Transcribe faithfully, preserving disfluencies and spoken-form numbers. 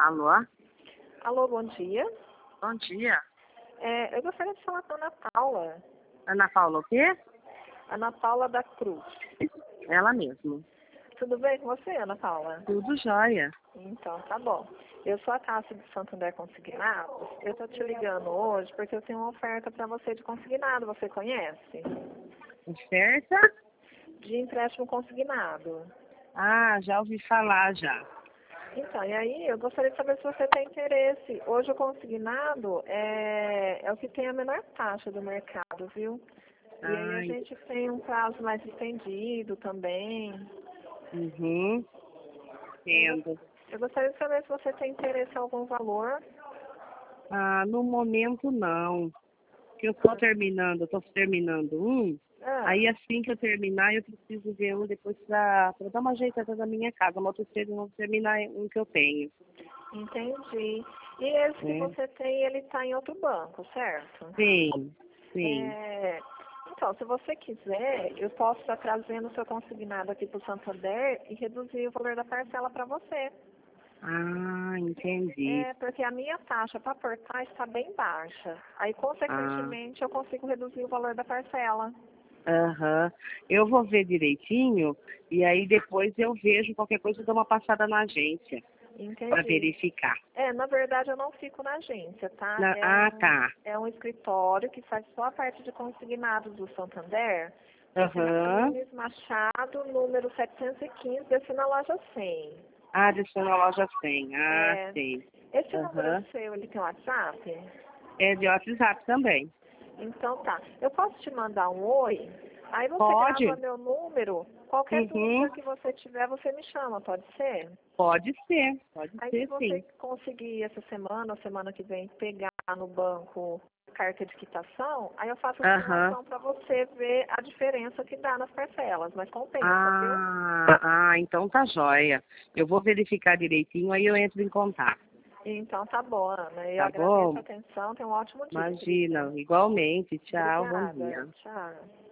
Alô? Alô, bom dia. Bom dia. É, eu gostaria de falar com a Ana Paula. Ana Paula o quê? Ana Paula da Cruz. Ela mesmo. Tudo bem com você, Ana Paula? Tudo jóia. Então, tá bom. Eu sou a Tássia de Santander Consignados. Eu tô te ligando hoje porque eu tenho uma oferta para você de consignado. Você conhece? Oferta? De empréstimo consignado. Ah, já ouvi falar já. Então, e aí eu gostaria de saber se você tem interesse. Hoje o consignado é, é o que tem a menor taxa do mercado, viu? E aí a Ai, gente tem um prazo mais estendido também. uhum. Eu, Entendo. eu gostaria de saber se você tem interesse em algum valor. Ah, no momento não. Que eu tô terminando, eu tô terminando um. Ah, Aí assim que eu terminar, eu preciso ver um depois pra, pra dar uma ajeitada na minha casa. Mas eu cedo não vou terminar um que eu tenho. entendi. E esse que Né? você tem, ele está em outro banco, certo? Sim, sim. É, então, se você quiser, eu posso estar trazendo o seu consignado aqui para o Santander e reduzir o valor da parcela para você. Ah, entendi. É, porque a minha taxa para portar está bem baixa. Aí, Ah. consequentemente, eu consigo reduzir o valor da parcela. Aham. Eu vou ver direitinho e aí depois eu vejo qualquer coisa, eu dou uma passada na agência para Entendi. verificar. É, na verdade eu não fico na agência, tá? Na- É ah, um, tá. é um escritório que faz só a parte de consignados do Santander. Fica na Aham. Nunes Machado, número setecentos e quinze, desci na loja cem. Ah, deixou na loja cem. Ah, É, sei. esse número Aham. seu, ele tem WhatsApp? É de WhatsApp também. Então tá. Eu posso te mandar um oi? Aí você grava Pode? meu número. Qualquer Uhum. dúvida que você tiver, você me chama, pode ser? Pode ser. Pode Aí se ser, você sim. conseguir essa semana ou semana que vem pegar no banco carta de quitação, aí eu faço a Aham. simulação para você ver a diferença que dá nas parcelas, mas compensa, viu? Ah, ah, então tá joia. Eu vou verificar direitinho, aí eu entro em contato. Então tá bom, Ana. Eu Tá agradeço bom? a atenção. Tenha um ótimo dia, querida. Imagina. Igualmente. Tchau, bom Obrigada. dia. Tchau.